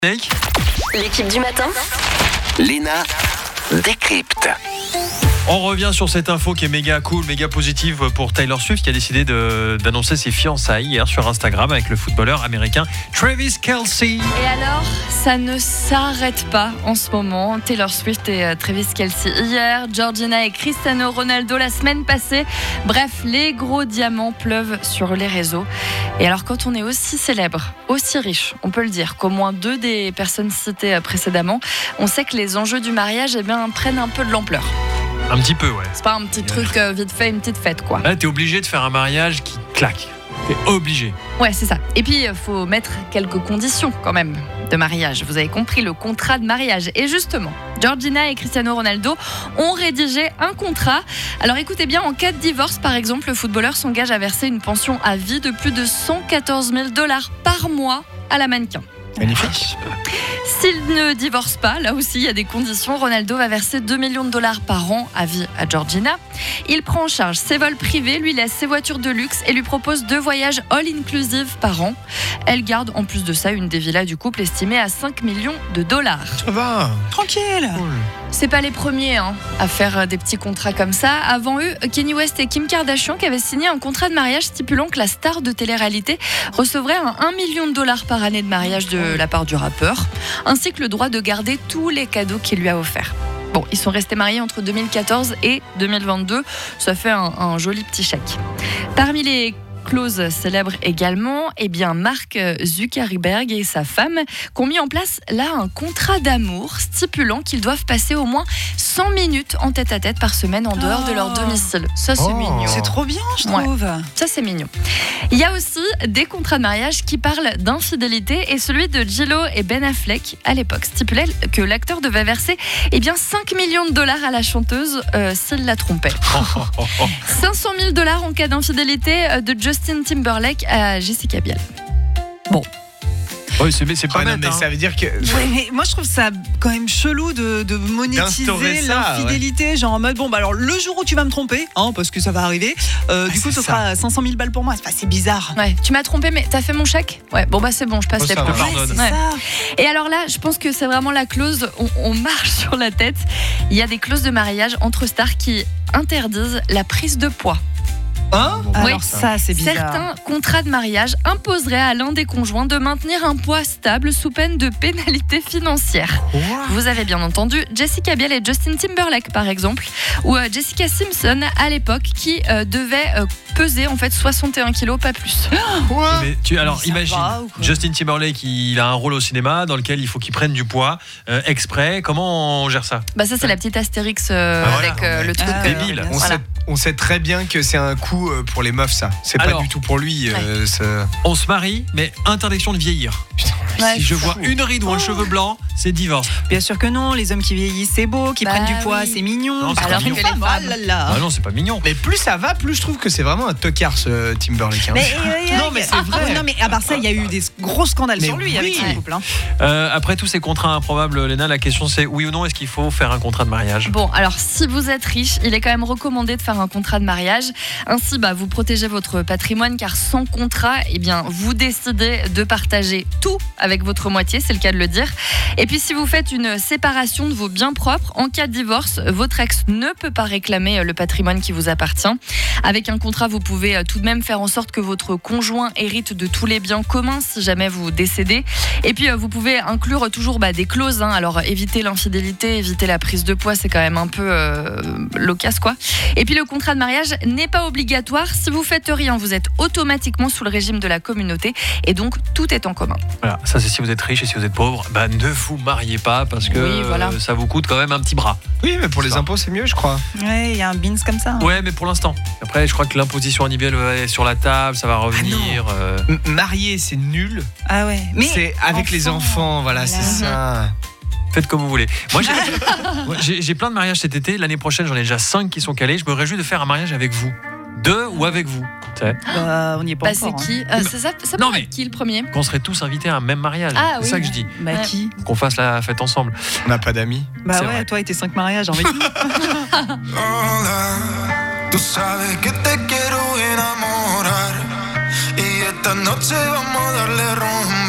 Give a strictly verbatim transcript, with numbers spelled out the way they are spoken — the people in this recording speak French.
L'équipe du matin, Léna décrypte. On revient sur cette info qui est méga cool, méga positive pour Taylor Swift qui a décidé de, d'annoncer ses fiançailles hier sur Instagram avec le footballeur américain Travis Kelce. Et alors, ça ne s'arrête pas en ce moment. Taylor Swift et Travis Kelce hier, Georgina et Cristiano Ronaldo la semaine passée. Bref, les gros diamants pleuvent sur les réseaux. Et alors, quand on est aussi célèbre, aussi riche, on peut le dire, qu'au moins deux des personnes citées précédemment, on sait que les enjeux du mariage eh bien, prennent un peu de l'ampleur. Un petit peu, ouais. C'est pas un petit truc euh, vite fait, une petite fête, quoi. Là, t'es obligé de faire un mariage qui claque. T'es obligé. Ouais, c'est ça. Et puis, il faut mettre quelques conditions, quand même, de mariage. Vous avez compris, le contrat de mariage. Et justement, Georgina et Cristiano Ronaldo ont rédigé un contrat. Alors, écoutez bien, en cas de divorce, par exemple, le footballeur s'engage à verser une pension à vie de plus de cent quatorze mille dollars par mois à la mannequin. Magnifique. S'il ne divorce pas, là aussi il y a des conditions. Ronaldo va verser deux millions de dollars par an à vie à Georgina. Il prend en charge ses vols privés, lui laisse ses voitures de luxe et lui propose deux voyages all-inclusive par an. Elle garde en plus de ça une des villas du couple estimée à cinq millions de dollars. Ça va. Tranquille. Cool. C'est pas les premiers hein, à faire des petits contrats comme ça. Avant eux, Kanye West et Kim Kardashian qui avaient signé un contrat de mariage stipulant que la star de télé-réalité recevrait un un million de dollars par année de mariage de la part du rappeur, ainsi que le droit de garder tous les cadeaux qu'il lui a offerts. Bon, ils sont restés mariés entre deux mille quatorze et deux mille vingt-deux. Ça fait un, un joli petit chèque. Parmi les clause célèbre également, eh bien Mark Zuckerberg et sa femme qui ont mis en place là un contrat d'amour stipulant qu'ils doivent passer au moins cent minutes en tête-à-tête par semaine en dehors oh. de leur domicile. Ça c'est oh. mignon. C'est trop bien, je trouve. Ouais, ça c'est mignon. Il y a aussi des contrats de mariage qui parlent d'infidélité et celui de J-Lo et Ben Affleck à l'époque stipulait que l'acteur devait verser eh bien cinq millions de dollars à la chanteuse euh, s'il la trompait. cinq cent mille dollars en cas d'infidélité de Justin Timberlake à Jessica Biel. Bon. Oui, c'est, c'est pas ouais, bête, non, mais hein. ça veut dire que. Ouais, mais moi, je trouve ça quand même chelou de, de monétiser ça, l'infidélité. Ouais. Genre en mode, bon, bah alors le jour où tu vas me tromper, hein, parce que ça va arriver, euh, ah, du coup, ce sera cinq cent mille balles pour moi. C'est, c'est bizarre. Ouais, tu m'as trompé, mais t'as fait mon chèque ? Ouais, bon, bah c'est bon, je passe oh, les points. Ouais, c'est ouais. ça. Et alors là, je pense que c'est vraiment la clause, on, on marche sur la tête. Il y a des clauses de mariage entre stars qui interdisent la prise de poids. Hein Alors oui, ça, c'est bizarre. Certains contrats de mariage imposeraient à l'un des conjoints de maintenir un poids stable sous peine de pénalité financière. Wow. Vous avez bien entendu Jessica Biel et Justin Timberlake par exemple, ou euh, Jessica Simpson à l'époque qui euh, devait euh, peser en fait soixante et un kilos, pas plus. Mais tu, alors mais imagine, Justin Timberlake, il a un rôle au cinéma dans lequel il faut qu'il prenne du poids euh, exprès. Comment on gère ça ? Bah ça c'est la petite Astérix euh, ah, voilà. avec euh, le truc ah, euh, débile. On, voilà. sait, on sait très bien que c'est un coup pour les meufs, ça. C'est alors, pas du tout pour lui. Euh, ça... On se marie, mais interdiction de vieillir. Putain, ouais, si je vois fou. une ride ou un oh. cheveu blanc, c'est divorce. Bien sûr que non, les hommes qui vieillissent, c'est beau, qui bah prennent du poids, oui. c'est mignon. Non, c'est alors pas mignon. que les femmes, ah là là. Ah non, c'est pas mignon. Mais plus ça va, plus je trouve que c'est vraiment un tocard ce Timberlake. Hein. Mais, euh, non, mais c'est ah, vrai. Non, mais à part ça, il y a eu des gros scandales mais sur lui oui. avec son couple. Hein. Euh, après tous ces contrats improbables, Léna, la question c'est oui ou non, est-ce qu'il faut faire un contrat de mariage ? Bon, alors si vous êtes riche, il est quand même recommandé de faire un contrat de mariage. Ainsi, bah, vous protégez votre patrimoine car sans contrat, eh bien, vous décidez de partager tout avec votre moitié, c'est le cas de le dire. Et puis si vous faites une séparation de vos biens propres, en cas de divorce, votre ex ne peut pas réclamer le patrimoine qui vous appartient. Avec un contrat, vous pouvez tout de même faire en sorte que votre conjoint hérite de tous les biens communs si jamais vous décédez. Et puis vous pouvez inclure toujours bah, des clauses. Hein. Alors éviter l'infidélité, éviter la prise de poids, c'est quand même un peu euh, loquace quoi. Et puis le contrat de mariage n'est pas obligatoire. Si vous faites rien, vous êtes automatiquement sous le régime de la communauté et donc tout est en commun. Voilà, ça c'est si vous êtes riche et si vous êtes pauvre, bah, ne vous mariez pas parce que oui, voilà. euh, ça vous coûte quand même un petit bras. Oui, mais pour les ça. impôts, c'est mieux, je crois. Ouais, il y a un beans comme ça. Hein. Ouais, mais pour l'instant. Après, je crois que l'imposition annuelle va être sur la table, ça va revenir. Ah euh... M- marier, c'est nul. Ah ouais. Mais c'est avec enfant, les enfants, voilà, voilà. c'est ça. Faites comme vous voulez. Moi, j'ai, moi, j'ai, j'ai plein de mariages cet été. L'année prochaine, j'en ai déjà cinq qui sont calés. Je me réjouis de faire un mariage avec vous. Deux ou avec vous. Bah, on n'y est pas Bah, encore. c'est qui euh, c'est ça, ça Non, peut mais- être qui le premier ? Qu'on serait tous invités à un même mariage. Ah, c'est oui. ça que je dis. Hein. Bah Ouais. qui ? Qu'on fasse la fête ensemble. On n'a pas d'amis. Bah C'est ouais, vrai. toi et tes cinq mariages, j'ai envie de Hola, tú sabes que te quiero enamorar y esta noche vamos a darle rumbo.